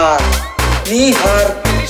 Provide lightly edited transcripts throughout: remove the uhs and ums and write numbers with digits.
निहार निहार।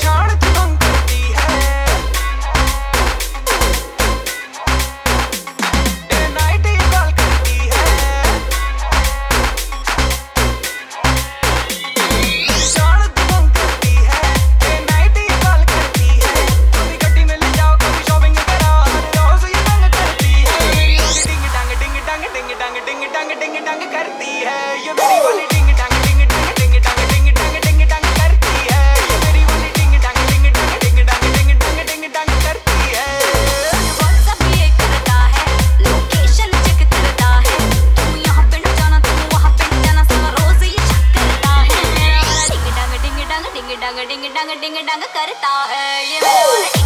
करती है ये मेरी वाली डिंग डंग डिंग डंग डिंग डंग डिंग डंग डिंग डंग करती है ये मेरी वाली डिंग डंग डिंग डंग डिंग डंग डिंग डंग डिंग डंग करती है। व्हाट्सएप ये करता है, लोकेशन चेक करता है, तुम यहाँ पे न जाना तुम वहाँ पे न जाना, सारा रोज ये चेक करता है। डिंग डंग डिंग डंग डिंग डंग डिंग डंग डिंग डंग करता है ये मेरा वाला